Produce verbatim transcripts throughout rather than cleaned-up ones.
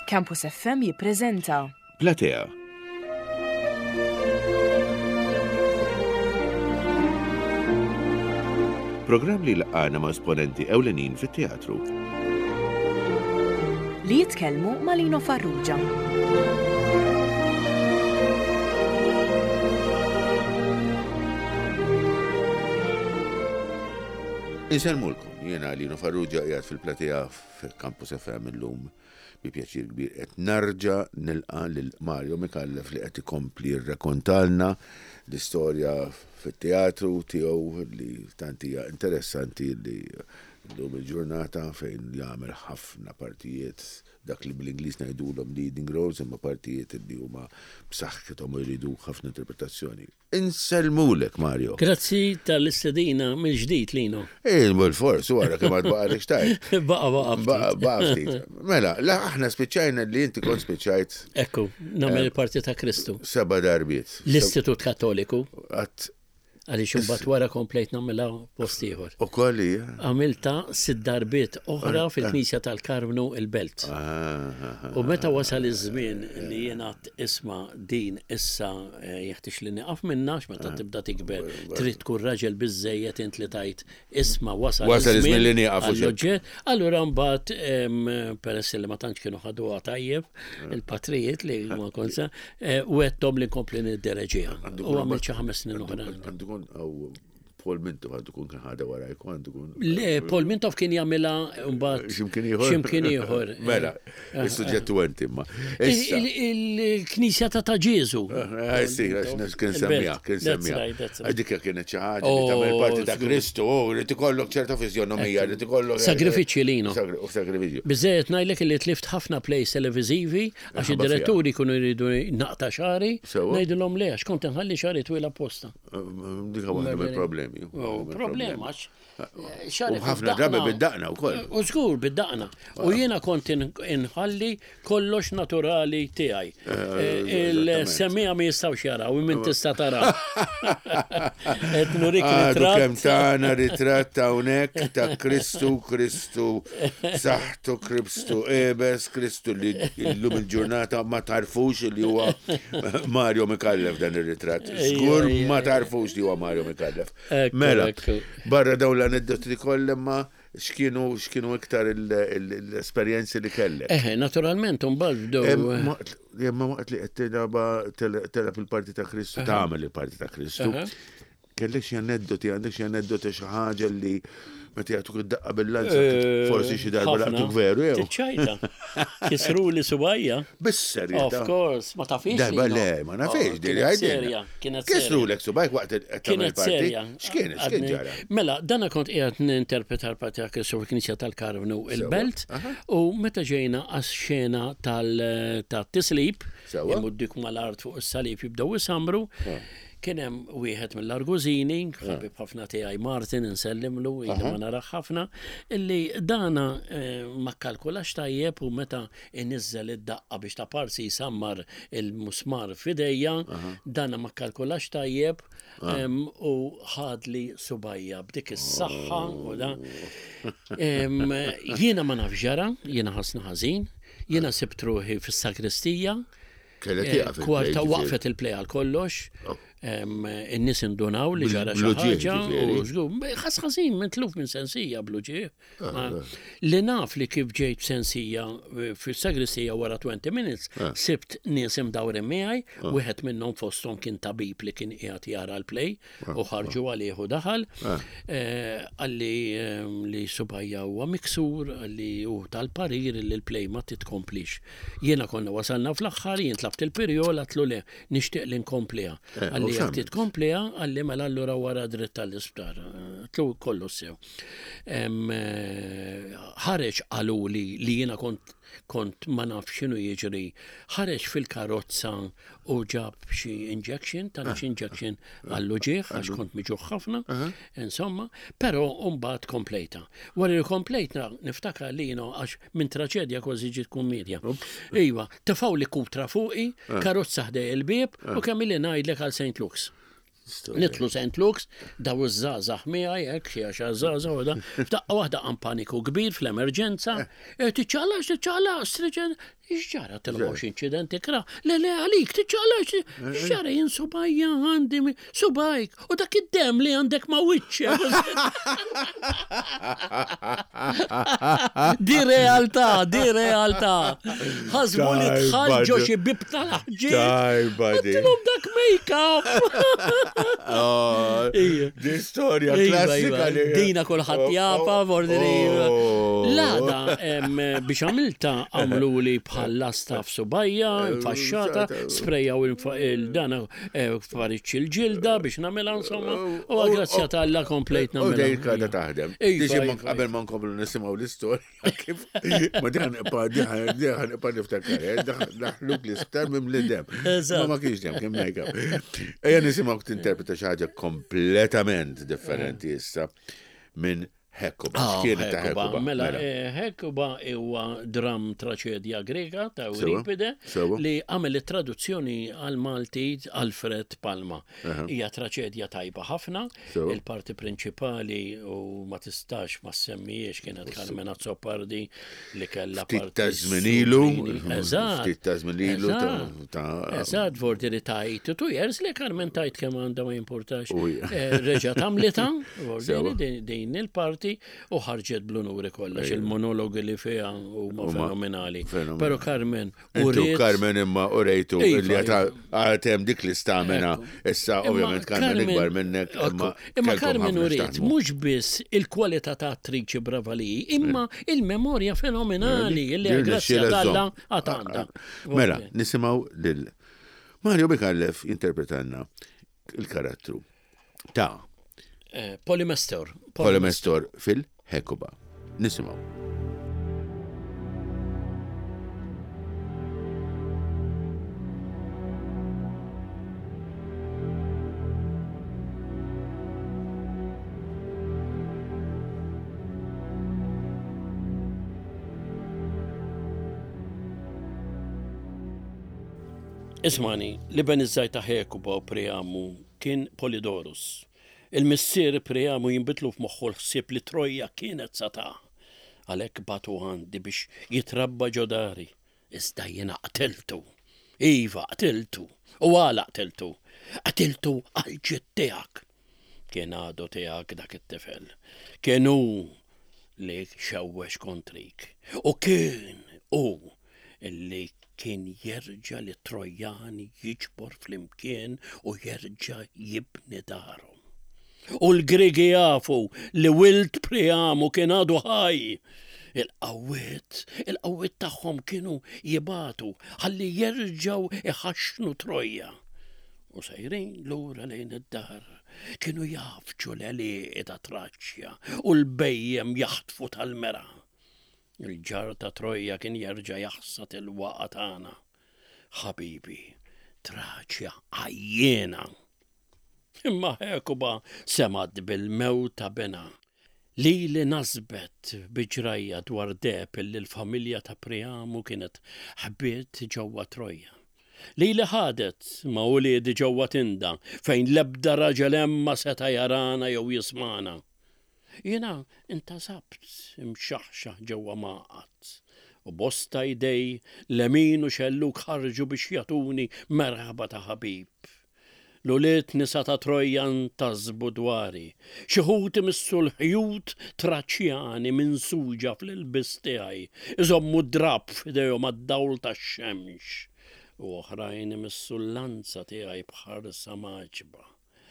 Campus F M jippreżenta Platea. Programm li laqana ma' esponenti ewlenin fit-teatru. li jitkellmu ma' Lino Farrugia. Inselmulkom, jiena Lino Farrugia qiegħed fil-Platea fil-Campus F M illum bi pjaċir kbir qed narġa' nilqa' lil Mario Mikallef li qed ikompli rrakkontalna l-istorja fit-teatru tiegħu li tant hija interessanti li llum il-ġurnata fejn jagħmel ħafna partijiet dak li bl-Ingliż ngħidulhom leading roles imma partijiet li huma b'saħħithom jridu ħafna interpretazzjoni. Insellmulek, Mario. Grazzi tal-istedina mill-ġdid Lino. Eh, bil-fors, wara kemm għad baqa xtajt. Baqa baqa. Baqa baqa ftit. Mela, la aħna spiċċajna li inti kont spiċċajt. Ekku, nagħmel il-Parti ta' Kristu. Seba' darbiet. L-Istitut Kattoliku. Għat Għaliex imbagħad wara komplejt nagħmilha post ieħor. ukoll hija. Għamilta sitt darbiet oħra fil-Knisja tal-Karmnu il-Belt. U meta wasal iż-żmien li jiena isma' din issa jeħtieġ li nieqaf minnax meta tibda tikber trid tkun raġel biżejjed int li tajt isma' wasal Wasal iż-żmien li nieqaf. għall-oġġett. Allura mbagħad peress li ma tantx kienu ħaduha tajjeb il-patrijiet li ma konsa u għedtom li nkompli niddereġiha. U għamilt xi ħames snin oħra. Għaw Paul Mintoff għandu kun kien ħada warajku għandu kun. Le, Paul Mintoff kien jagħmilha mbagħad Ximkien ieħor. ximkien ieħor. Mela, is-suġġettu għenti imma. Issa. Il-Knisja ta' ta' Ġesu. Ah, sì, għax kien semmija, kien That's semmija. right, that's right. Għadika kienet xi ħaġa li tagħmel parti ta' żgur. Kristu, u li tikollok ċerta fizjonomija, li tikollok Sagrifiċċji Lino. U sagrifiċċju. Biżejjed ngħidlek li tlift ħafna plays televiżivi għax id-diretturi jkunu jridu naqta' xari, Sewa. ngħidulhom le għax kont inħalli xari twil apposta. Dika waħda mill-problemi. Problema għax U ħafna drabi bid-daqna wkoll. U żgur bid-daqna. U jiena kont inħalli kollox naturali tiegħi. Il-semmija ma jistgħux jaraw, minn tista' taraw. Qed nurik Għadu kemm ritratt. tagħna ritratt hawnhekk ta' Kristu, Kristu saħtu, Kristu ebes, Kristu li llum il-ġurnata ma tarfux li huwa Mario Mikallef dan ir-ritratt. Żgur ma tarfux li huwa Mario Mikallef. Ekku, Mela, ekku. barra dawn l-aneddoti li kollha ma x'kienu x'kienu iktar l-esperjenzi li kellek. Eh, naturalment, mbagħad bdew. Jemma waqt li qed tilaba telab il-Parti ta' Kristu, tagħmel il-Parti ta' Kristu. Aha. Kellek xi aneddoti, għandek xi aneddoti xi ħaġa li meta jagħtuk id-daqqa bil-lanza, forsi xi darba laqtuk veru jew. Tiċċajta. Kisru li subajja. Bis-serjetà. Of course, ma tafix. Darba Lino. le, ma nafx, Oh, diri kienet għajdilna. serja, kienet Kisru serja. lek subajk waqt qed tagħmel Kienet parti. serja. X'kien, x'kien Għadni- ġara? Mela, dana kont qiegħed ninterpreta l-Parti ta' Kristu fil-Knisja tal-Karmnu il-Belt aha. u meta ġejna għax-xena tal-tislib, Sewa. imuddik mal-art fuq is-salib jibdew isamru. Kien hemm wieħed mill-Argużini, ħabib ħafna tiegħi Martin insellimlu, jiena ma naraħ ħafna, illi dana eh, ma kkalkulax tajjeb u meta inniżel id-daqqa biex ta' parsi jsammar il-musmar f'idejja, dana ma kkalkulax tajjeb em, u ħadli subajja b'dik is-saħħa u da. Em, Jiena ma nafx ġara, jiena ħassna ħażin, jiena sibt ruħi fis-sagristija. Kellek Eh, tieqa Kwarta fil-play, waqfet il-play għal kollox. Oh. Em, In-nies indunaw li Bil- ġara xi bluġieħ, ħaġa ġifieri. u żgur, ħas ħażin minn tluf minn sensija bluġieħ. Ma- Li naf li kif ġejt sensija eh, fis-sagristija wara twenty minutes, sibt nies imdawri miegħi, wieħed minnhom fosthom kien tabib li kien qiegħed jara l-play u ħarġu għalih u daħal. Eh, Għalli em, li subajja huwa miksur, għalli u tal-parir li l-play ma titkomplix. Jiena konna wasalna fl-aħħar, jien tlabt il-perjol għatlu le nixtieq li nkompliha. Eh, Għalli u jekk x'għamilt? titkompliha, għalli mela allura wara dritt tal-isptar. Tlu kollu sew. Em, eh, Ħareġ għalu li li jiena kont kont ma naf x'inhu jiġri, ħareġ fil-karozza u ġab xi injection, tal xi injection għall-ġieħ, għax kont miġuħ ħafna, insomma, però mbagħad komplejta. Wara li komplejta niftakar li jiena għax minn traċedja kważi ġiet kummedja. Iva, tefaw li kutra fuqi, karozza ħdej il-bieb u kemm li ngħidlek għal Saint Luke's. Nitlu Saint Luke's, daw iż-żgħażagħ miegħi hekk xi għaxa żgħażagħ u da. F'daqqa waħda qam paniku kbir fl-emerġenza. Tiċċala, tiċċala, striġen. Iġġara tal-mux incidenti kra. Le, le, għalik, tiġġala, iġġara jien subajja għandi subajk. U dak id-dem li għandek ma wicċe. Di realtà, di realtà. Ħazbu li tħalġo xie bib tal-ħġi. Għattilom dak make-up. Di storja klassika li. Dina kolħat japa, bordiri. Lada, biex għamilta għamlu li bħalla staff subajja, faxxata, sprejjaw il-dana fariċ il-ġilda biex namela insomma, u għagrazzjata għalla komplejt namela. U dej kada taħdem. Diġi qabel ma nkomplu nisimaw l-istorja, kif ma diħan ipa, diħan ipa niftakar, daħluk l-isptar mim l-dem. Ma ma kienx dem, kem najka. Eja nisimaw t-interpreta xaġa kompletament differenti issa minn Hekuba, x'kienet ta' Hekuba? Mela, Hekuba huwa dram traċedja grega ta' Euripide li għamel it-traduzzjoni għal Malti Alfred Palma. Hija traċedja tajba ħafna, il-parti prinċipali u ma tistax ma semmijiex kienet Carmena Zoppardi li kellha parti. Ftit ta' żminilu, eżatt. ftit ta' żminilu ta' Eżatt, vordi li tajt two years li Carmen tajt kemm għandha ma jimpurtax. Reġa' tagħmlita, vordi din il-parti u ħarġet bl-unuri kollax il-monologi li fija huma fenomenali. Pero Carmen u Carmen imma u rejtu li għatem dik l-istamina issa ovvjament Carmen ikbar minnek. Imma Carmen u rejt mhux biss il-kwalità ta' attriċi brava li, imma il-memorja fenomenali li grazzja talla għatanda. Mela, nisimaw lil Mario Bekallef interpretanna il-karattru ta' Polymestor. Polymestor fil-Hekuba. Nisimaw. Ismani, li ben iż-żajta Hekuba u Priamu kien Polydorus. Il-missier Priamu jinbitlu f'moħħu l-ħsieb li Trojja kienet sata. Għalhekk batu għandi biex jitrabba ġodari. Iżda jiena qatiltu. Iva, qatiltu. U għala qatiltu. Qatiltu għal-ġid tiegħek. Kien għadu tiegħek dak it-tifel. Kienu li xewwex kontrik. U kien u illi kien jerġa' li Trojjani jiġbor flimkien u jerġa' jibni darhom. U l-Gregi jafu li wild Priamu kien għadu ħaj. Il-qawwiet, il-qawwiet tagħhom kienu jibatu ħalli jerġgħu iħaxnu Trojja. U sejrin lura lejn id-dar kienu jafġu l-għaliq ta' Traċja u l-bejjem jaħtfu tal-mera. Il-ġar ta' Trojja kien jerġa' jaħsad il-waqa tagħna. Ħabibi, Traċja għajjena. Imma Hekuba semad bil-mewt ta' bena. Li li nasbet biġrajja dwar dep li l-familja ta' Priamu kienet ħabiet ġewwa Trojja. Li li ħadet ma' uliedi ġewwa Tinda fejn l-ebda raġel hemm ma seta' jarana jew jismana. Jiena intasabt imxaħxaħ ġewwa Maqat u bosta idej lemin u xelluk ħarġu biex jagħtuni merħba ta' ħabib. L-uliet nisa ta' Trojja ntazbu dwari. Xi ħut imissu l-ħjut Traċjani minn suġa fl-ilbis tiegħi, iżommu drab f'idejhom għad-dawl tax-xemx. U oħrajn imissu l-lanza tiegħi bħarsa maġba.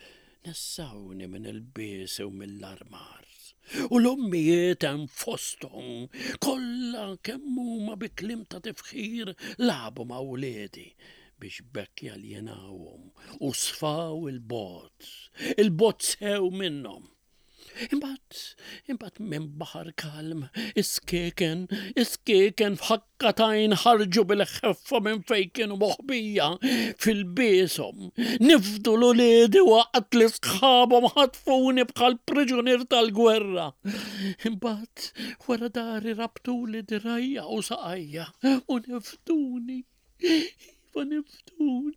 Nessawni minn il-bies u mill-armar. U l-ommijiet hemm fosthom, kollha kemm huma bi kliem ta' tifħir labu ma' wliedi biex bekk jaljenawhom u sfaw il-bot. Il-bot sew minnhom. Imbagħad, imbagħad minn baħar kalm, iskeken, iskeken f'ħakkatajn ħarġu bil-ħeffa minn fejn kienu moħbija fil-biesom. Nifdu l-uliedi waqt li sħabhom ħatfuni bħal priġunier tal-gwerra. Imbagħad wara dari rabtuli dirajja u saqajja u niftuni. Iva niftuni.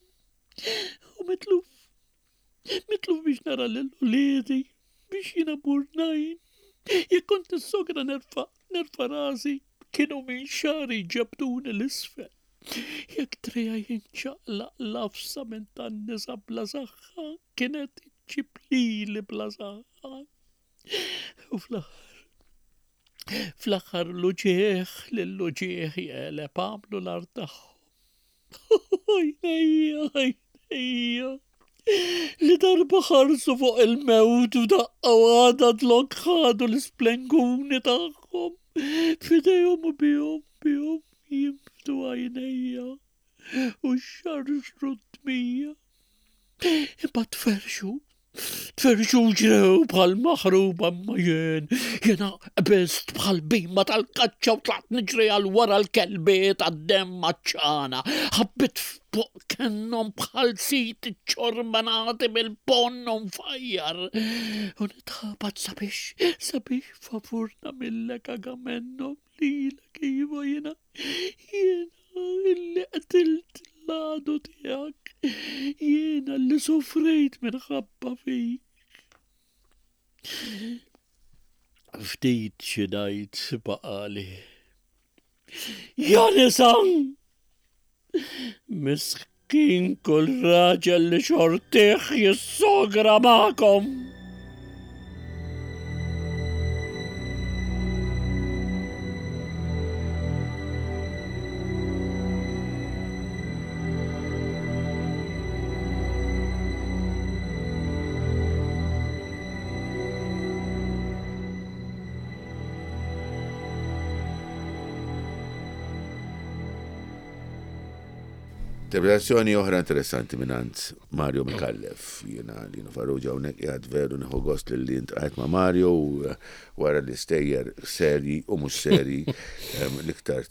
U mitluf, mitluf biex nara l-uliedi. Biex jina burnajn, jek kont s-sogra nerfa, nerfa razi, kienu minn xari ġabduni l-isfel. Jek treja jinċaqlaq lafsa minn tan-nisa bla saħħa, kienet ġiblili bla saħħa. U fl-aħħar, fl-aħħar l-uġieħ lill-uġieħ jeleb għamlu l-ar tagħhom. Ojnejja, ojnejja. Li darba ħarsu fuq il-mewt u daqqa għada dlok ħadu l-splenguni tagħhom. Fidejhom u bihom, bihom jimftu għajnejja u xarxru t-mija. Imma tferxu, tferxu ġrew bħal maħruba ma jen, jena best bħal bimma tal-kaċċa u tlat nġri għal wara l-kelbiet għaddem maċċana, ħabbit fuq kennom bħal sit ċormanati bil-ponnom fajjar. U nitħabat sabiex, sabiex favurna mill-lek agamennom li l-kiva jena, jena illi qtilt l-għadu tijak, jena li soffrejt minħabba fik. Ftit xidajt baqali. Janisan! Miskin kull raġel li xortiħ jissogra ma'kom. Interpretazzjoni oħra interessanti minant Mario Mikallef. Jena Lino Farrugia unek jgħad veru neħu gost li intqajt ma' Mario u wara li stejjer seri u mux seri l-iktar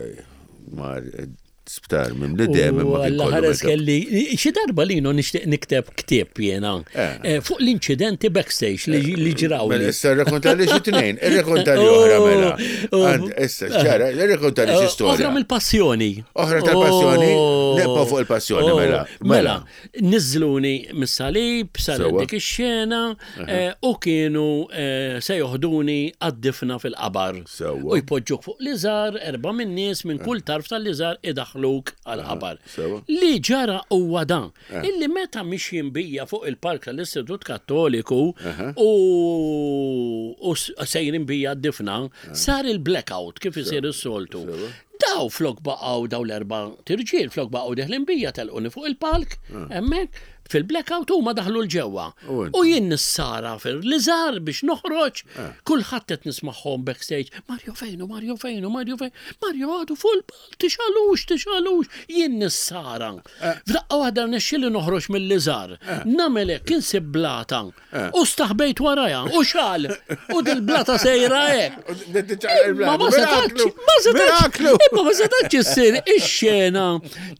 tal-sptar minn li dem. Għalla-ħares kelli, xi darba Lino nixtieq nikteb ktib jena fuq l-inċidenti backstage li ġraw. Mela issa rrakkontali xi tnejn, irrakkontali oħra mela. Issa ċara, irrakkontali xi storja. Oħra mill-passjoni. Oħra tal-passjoni, nebqa' fuq il-passjoni mela. Mela, niżluni mis-salib, sar dik ix-xena u kienu se joħduni għad-difna fil-qabar. U jpoġġuk fuq l-iżar, erba' min nies minn kull tarf tal-iżar idaħluk għal-qabar. Li ġara huwa dan, illi meta mixjin bija fuq il-park tal-Istitut Kattoliku u sejrin bija d-difna, sar il-blackout kif isir is-soltu. Daw flok baqaw daw l-erba tirġiel flok baqaw deħlin bija telquni fuq il-palk, hemmhekk fil-blackout huma daħlu l-ġewwa. U jien nissara fil-liżar biex noħroġ, kulħadd qed nismagħhom backstage, Mario fejnu, Mario fejnu, Mario fejnu, Mario għadu fuq il-palk, tixalux, tixalux, jien nissara. F'daqqa waħda nexxieli noħroġ mill-liżar, nagħmel hekk insib blata u staħbejt waraja u xal u dil-blata sejra hekk. Ma ma setax, ma setax, imma ma setax issir ix-xena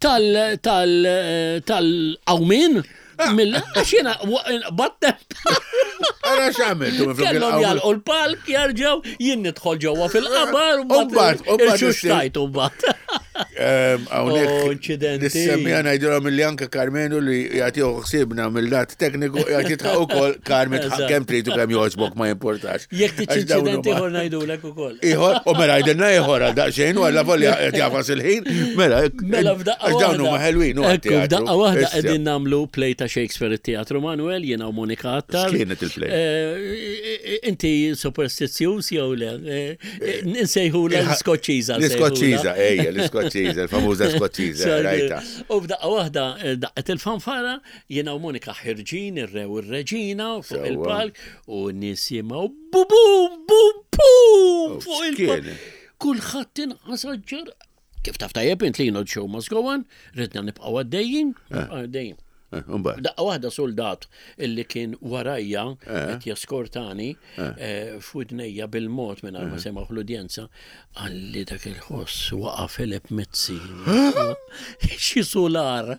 tal-qawmin. Mill-għaxina, battem. Għara xamil, kellhom jalqu l-palk, jarġaw, jien nidħol ġewwa fil-qabar, u mbagħad il-xuxtajt u mbagħad. Għawnek, nissemmija najdura mill-li anka Karmenu li jgħatiħu xsibna mill-lat tekniku jgħatitħa u kol Karmen kem tritu kem joħġbok ma jimportax. Jek tiċ incidenti ħor najdu l-ek u kol. Iħor, u mela jdenna iħor għal daqxejn u għalla volli jgħafas il-ħin, mela, mela f'daqqa għaxdawnu ma ħelwin u għatteatru. F'daqqa wahda għedin namlu play ta' Shakespeare il-teatru Manuel, jena u Monika Attar. X'kienet il-play? Inti superstizzjuż jew le, nsejħu l-skoċċiża. L-skoċċiża, ejja, l-skoċċiża. Il-famuża skoċċiża, rajta. U b'daqqa waħda daqqet il-fanfara, jiena u Monika ħirġin, ir-rew ir-reġina fuq il-palk u n-nies jimgħu bum bum bum fuq il-palk. Kulħadd inqas ġar. Kif taf tajjeb int li show must go on, ridna nibqgħu għaddejjin, għaddejjin. Daqqa waħda soldat illi kien warajja qed jaskortani f'udnejja bil-mod minn ma semaħ l-udjenza għalli dak il-ħoss waqa' Filip Mizzi. Xi solar.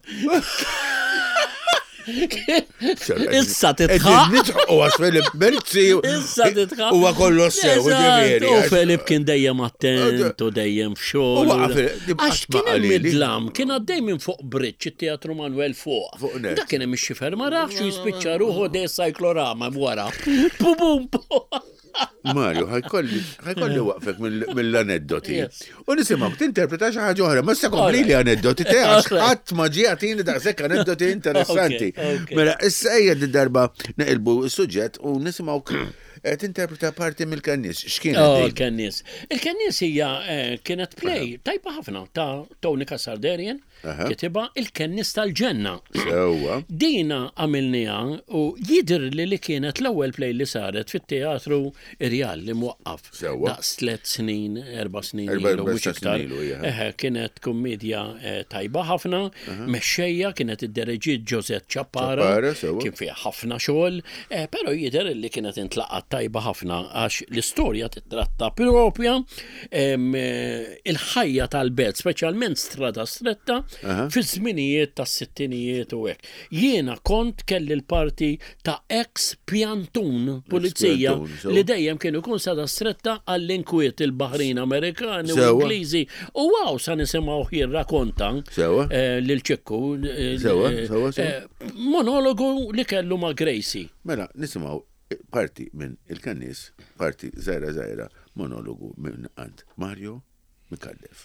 Issa titħaq. U għas Filip Mizzi. Issa titħaq. U kollu sew, ġifieri. U Filip kien dejjem attent u dejjem f'xogħol. Għax kien hemm id-dlam, kien għaddej minn fuq Bridge it-Teatru Manuel fuq. Da kien hemm ix-xifer ma rafx jispiċċa ruħu dej sajklorama wara. Bum bum. Mario, ħajkolli ħajkolli waqfek mill-aneddoti. U nisimgħu tinterpreta xi ħaġa oħra, ma issa kompli li aneddoti tiegħek ħadd ma ġie għatini daqshekk aneddoti interessanti. Mela issa ejja d-darba neqilbu s-suġġett u nisimgħu tinterpreta parti mill-Kannies. X'kien Oh, il-Kannies. Il-Kannies hija kienet play tajba ħafna ta' Tony Cassarderian, kitiba Il-Kannies tal-ġenna. Sewwa. Dina għamilnija u jidher li li kienet l-ewwel play li saret fit-teatru Irjal li mwaqqaf. Sewwa. Daqs tliet snin, erba' snin Erba' ilu, mhux iktar. snin ilu, jah. Eħe, kienet kummedja eh, tajba ħafna, mexxejja kienet id-dereġit Josette Chappara, Chappara, sewwa. kien fiha ħafna xogħol, eh, però jidher li kienet intlaqat tajba ħafna għax l-istorja titratta propja em, eh, il-ħajja tal-belt, speċjalment strada stretta, fi żminijiet tas-sittinijiet u hekk. Jiena kont kelli l-parti ta' ex pjantun pulizija Pjantun, so. li dejjem kienu kun strada stretta għall-inkwiet il-Baħrin Amerikani u Sewa. Ingliżi. U wow, sa nisimgħu jirrakkonta Sewa. eh, lil ċekku eh, Sewa, eh, sewa, sewa. eh, monologu li kellu ma' Gracie. Mela, nisimgħu parti minn il-Kannies, parti żgħira żgħira monologu minn għand Mario Mikallef.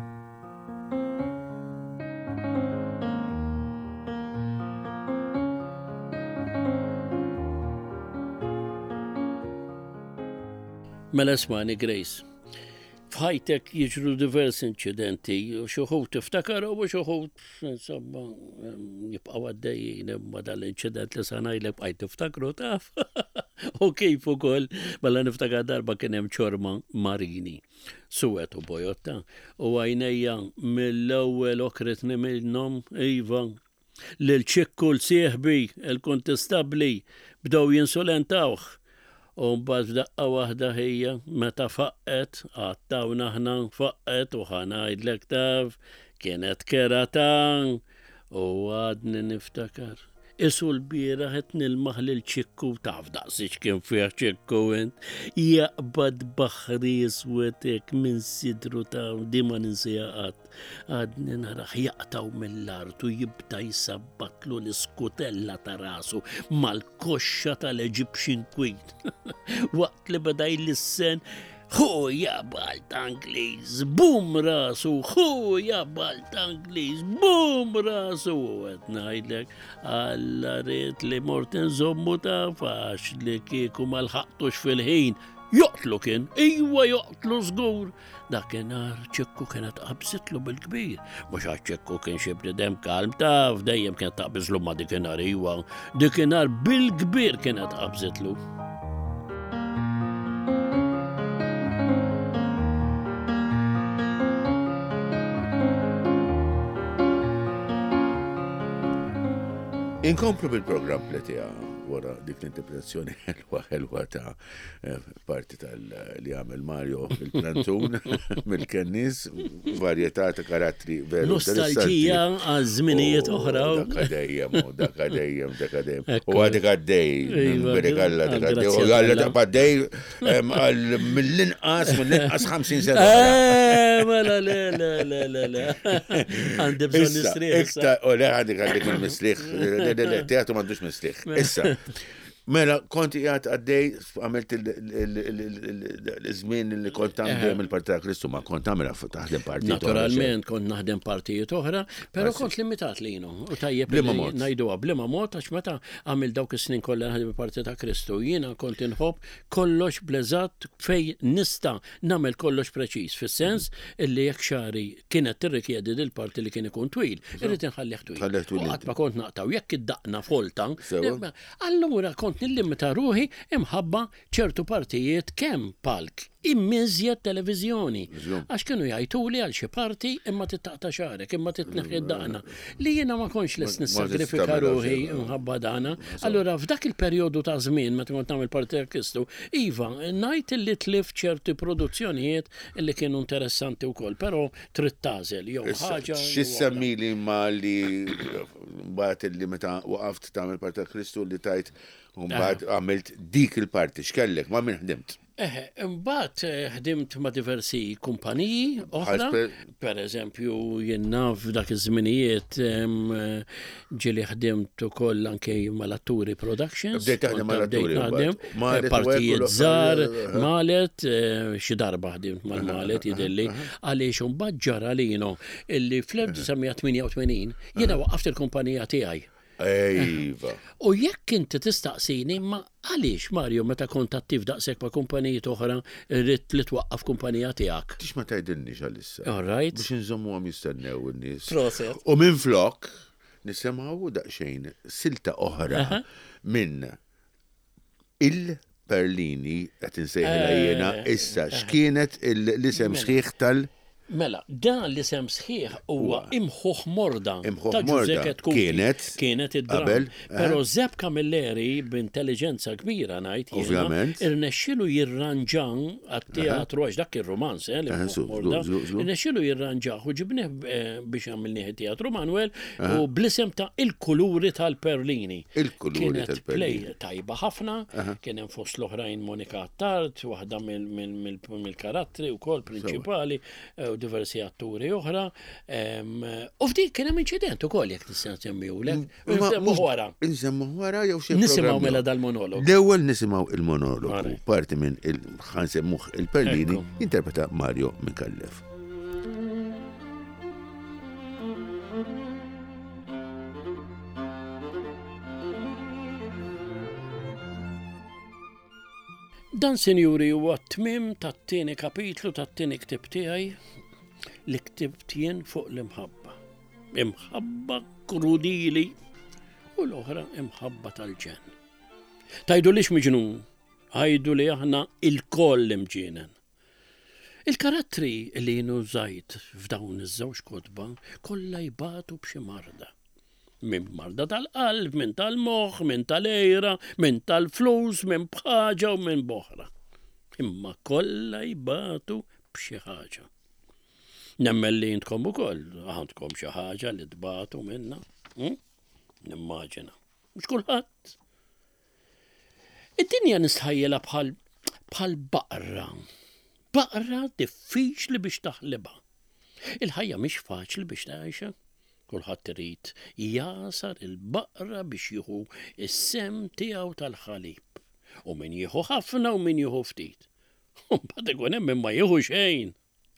Mela smani Grace. F'ħajtek jiġru divers incidenti, u xuħut tiftakar u xuħut, insomma, jibqaw għaddejjien imma dal-incident li sanajlek bqajt tiftakru taf. U kif ukoll, balla niftakar darba kien hemm ċorma marini, suwet u bojotta, u għajnejja mill-ewwel okretni minnhom, iva, lil-ċikku l-sieħbi, il-kontestabli, bdew jinsolentawh. U mbagħad daqqa waħda hija meta faqqet, għattawna ħna faqqet u ħanajdlek taf, kienet keratan u għadni niftakar. Isu l-bira ħet nilmaħ l-ċikku taf daqsix kien fih ċikku int, jaqbad baħri iswetek minn sidru ta' dima ninsijaqat. Għadni naraħ jaqtaw mill-artu jibda jisabbatlu l-iskutella ta' rasu mal-koxxa tal-Egyptian Queen. Waqt li bada jlissen, hu jabalt Angliż, bum rasu, hu jabalt Angliż, bum rasu. Għed najdlek, alla rrit li morten zommu ta' fax li kieku mal-ħaqtux fil-ħin. Joqtlu kien, iwa joqtlu zgur. Dakinhar ċekku kienet qabżitlu bil-kbir. Mhux għax ċekku kien xi bniedem kalm taf, dejjem kienet taqbiżlu ma' dikinhar iwa. Dikinhar bil-kbir kienet qabżitlu. Inkomplu bil-programm li tiegħu wara dik l-interpretazzjoni ħelwa ħelwa ta' parti tal-li għamel Mario il-Plantun mill-Kannies, varjetà ta' karattri veru Nostalġija għal żminijiet oħra. Dak dejjem, dak dejjem, dak dejjem. U għadek għaddej, berikalla dak għaddej, u għalla dak għaddej mill-inqas, mill-inqas ħamsin sena. Mela le, le, le, le, le. Għandi bżon nisriħ. U le għadik għadik il-misliħ, teatru m'għandux misliħ. Issa, mela konti għat għaddej, għamilt il-żmien li kont għamil il-Partit ta' Kristu, ma kont għamil taħdem partijiet. Naturalment kont naħdem partijiet oħra, pero kont limitat li jinu. U tajjeb li najduha blima mod, għax meta għamil dawk is-snin kollha naħdem il-Partit ta' Kristu, jiena kont inħobb kollox bleżat fej nista' nagħmel kollox preċiż, fis-sens illi jekk xari kienet tirrikjedi dil-parti li kien ikun twil, irrid inħallih twil. U qatt ma kont naqtaw jekk iddaqna folta, allura kont nillimita ruħi imħabba ċertu partijiet kemm palk immiżjed televizjoni. Għax kienu jgħajtuli għal xi parti imma tittaqta xarek, imma titneħħi daqna. Li jiena ma konx les nissagrifika ruħi imħabba dana. Allura f'dak il-perjodu ta' żmien meta kont nagħmel Partit ta' Kristu, iva, ngħid illi tlif ċerti produzzjonijiet illi kienu interessanti wkoll, però trid tażel jew ħaġa. X'issemmili ma li mbagħad illi meta waqaft tagħmel Partit ta' Kristu li tajt u mbagħad għamilt dik il-parti x'kellek ma min ħdimt. Eh, imbagħad eh, ħdimt ma' diversi kumpaniji oħra, Ħaspe- per eżempju jenna f'dak iż-żminijiet em, ġieli ħdimt ukoll anke mal-Atturi Productions. Bdejt taħdem kont mal-Atturi bdejt naħdem, mbagħad. Malet eh, u partijiet hekk u żgħar, l-affarijiet, aha. malet, eh, xi darba ħdimt mal-malet jidilli, għaliex imbagħad ġara lino illi fl-1988 jiena waqaft il-kumpanija tiegħi. Ejva. U jekk inti tistaqsini, ma għaliex Mario meta kont attiv daqshekk ma' kumpanijiet oħra rrid li twaqqaf kumpanija tiegħek. Tix ma tajdinni ġalissa. All right. Biex nżommu għam jistennew n-nis. Proset. U minn flok, nisemaw daqxejn silta oħra Aha. minn il-Perlini għet insejħla Eh, jena issa x'kienet l-isem sħiħ tal- Mela, dan li sem sħiħ huwa imħuħ morda. Imħuħ ta' morda. Giuseppe Kuti. Kienet Kienet id-dram. qabel, eh? Pero Zeb Camilleri b'intelligenza kbira ngħid jiena, Ovvjament. irnexxielu jirranġan għat-teatru għax dak ir-romanz, eh, li Eh, imħuħ su- morda. zu- zu- Irnexxielu jirranġaħ u ġibnieh eh, biex għamilnieh teatru Manuel u blisem ta' il-kuluri tal-Perlini. Il-kuluri Kienet tal-Perlini. play tajba ħafna, kien hemm fost l-oħrajn Monika Tart, waħda mill- mill- mill- mill-karattri wkoll prinċipali eh, u diversi atturi oħra. em, U f'dik kien hemm inċident ukoll jekk tista' semmihulek. Nsemmu wara. Nsemmu wara jew xi Nisimgħu programm mela ieħor. dal-monolog. L-ewwel nisimgħu il-monologu, Għalek. parti minn il-ħansemmuh il-Perlini, Ekku. interpreta Mario Mikallef. Dan sinjuri huwa tmim tat-tieni kapitlu tat-tieni ktib tiegħi li ktibt jien fuq l-imħabba. Imħabba krudili u l-oħra imħabba tal-ġen. Tajdu lix miġnun, ħajdu li aħna il-koll imġienen. Il-karattri li nużajt f'dawn iż-żewġ kotba kollha jbatu b'xi marda. Min marda tal-qalb, min tal-moħ, min tal-ejra, min tal-flus, min bħaġa u min boħra. Imma kollha jbatu b'xi ħaġa. Nemmel li jintkom ukoll għandkom xi ħaġa li tbatu minna. hm? Nimmaġina. Mhux kulħadd. Id-dinja nistħajjela bħal bħal baqra. Baqra diffiċli biex taħliba. Il-ħajja mhix faċli biex tgħixha. Kulħadd irid jasar il-baqra biex jieħu is-sem tiegħu tal-ħalib. U min jieħu ħafna u min jieħu ftit. U mbagħad ikun hemm min ma jieħu xejn.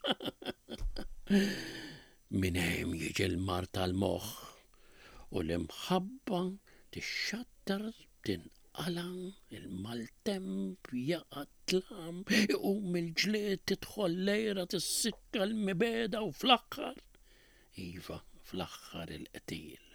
Min hemm jiġi l-mar tal-moħħ u l-imħabba tixxattar tinqala il-maltemp jaqa' tlam iqum il-ġlied tidħol lejra tissikka l-mibeda u fl-aħħar. Iva, fl-aħħar il-qtil.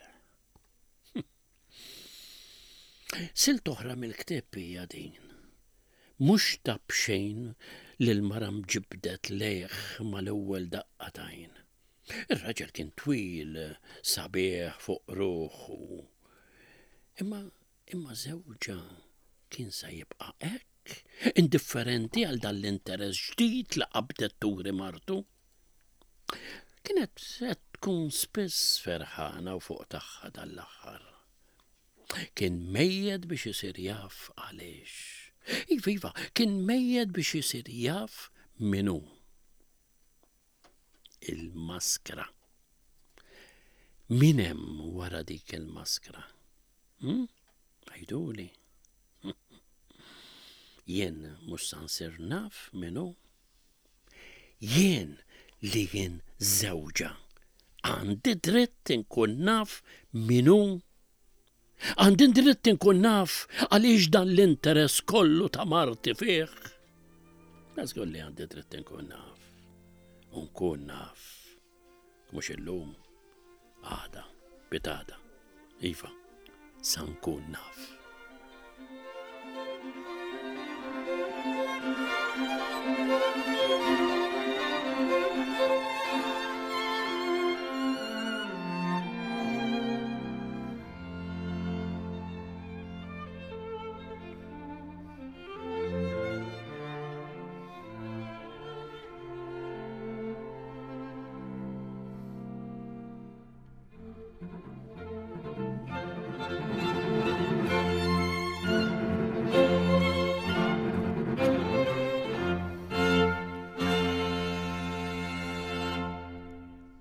Silt oħra mill-ktieb hija din. Mhux tab xejn li l-mara mġibdet lejh mal-ewwel daqqatajn. Ir-raġel kien twil, sabiħ fuq ruħu. Imma imma żewġa kien sa jibqa' hekk, indifferenti għal dan l-interess ġdid li qabdet turi martu. Kienet qed tkun spiss ferħana u fuq tagħha dal-aħħar. Kien mejjed biex isir jaf għaliex. Iva, iva, kien mejjed biex isir jaf minu. Il-maskra. Min hemm wara dik il-maskra? Hm? Għajduli. Jien mhux se nsir naf minu. Jien li jien żewġa. Għandi dritt inkun naf minu. Għandi dritt inkun naf għaliex dan l-interess kollu ta' marti fih. Nażgur li għandi dritt inkun naf. Unkun naf. Mhux illum. Għada, bitada. Iva, sa nkun naf.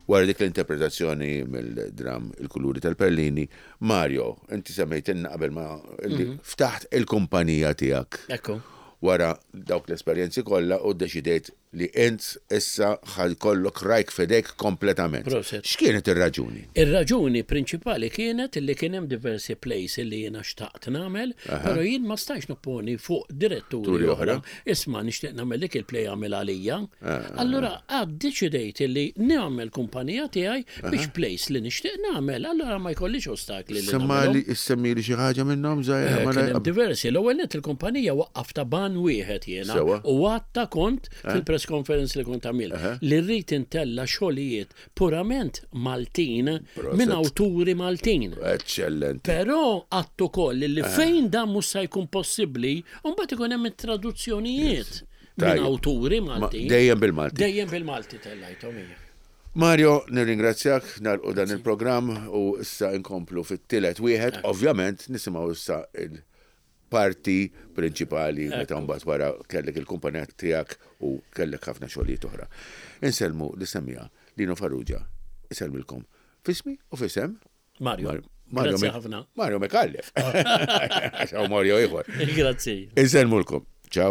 wara dik l-interpretazzjoni mill-dram Il-Kuluri tal-Perlini, Mario, inti semmejtinna qabel ma ftaħt il-kumpanija tiegħek. Ekku. Wara dawk l-esperjenzi kollha u ddeċidejt li int issa ħal kollok rajk fedek kompletament. X'kienet ir-raġuni? Ir-raġuni prinċipali kienet li kien hemm diversi plays li jiena xtaqt nagħmel, però jien ma stajx nopponi fuq diretturi oħra. Isma' nixtieq nagħmel dik il-play għamel għalija. Allura għad deċidejt li nagħmel kumpanija tiegħi biex plays li nixtieq nagħmel, allura ma jkollix ostakli li nagħmel. Semmili xi ħaġa minnhom żgħira. Kien hemm diversi. L-ewwel net il-kumpanija waqqafta ban wieħed jiena u għatta kont fil press conference li kont għamil, li rrit intella xogħlijiet purament Maltin minn awturi Maltin. Eccellent. Però għattu koll li fejn dan mhux se jkun possibbli, u mbagħad ikun hemm traduzzjonijiet minn awturi Maltin. Dejjem bil-Malti. Dejjem bil-Malti tellajthom hija. Mario, nirringrazzjak nagħlqu dan il-programm u issa nkomplu fit-tielet wieħed, ovvjament nisimgħu issa il- parti prinċipali meta mbagħad wara kellek il-kumpanija tiegħek u kellek ħafna xogħlijiet oħra. Inselmu l-semmija Lino Farrugia. Iselmilkom fismi u fisem Mario. Mario ħafna. Mario Mekallef. Ciao Mario ieħor. Grazzi. Inselmulkom. Ciao.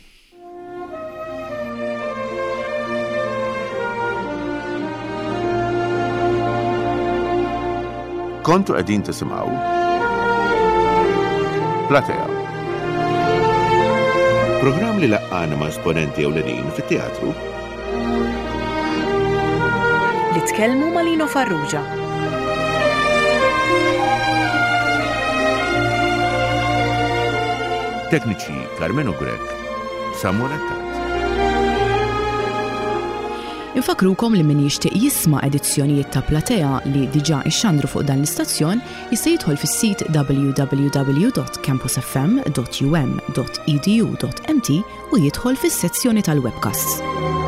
Kontu qegħdin tisimgħu Platea. Program li laqqana ma' esponenti ewlenin fit-teatru li tkellmu ma' Lino Farrugia. Tekniċi Carmenu Grek, Samuel Attat. Infakrukom li min jixtieq jisma' edizzjonijiet ta' Platea li diġà ixxandru fuq dan l-istazzjon jista' jidħol fis-sit w w w dot campus f m dot u m dot e d u dot m t u jidħol fis-sezzjoni tal-webcasts.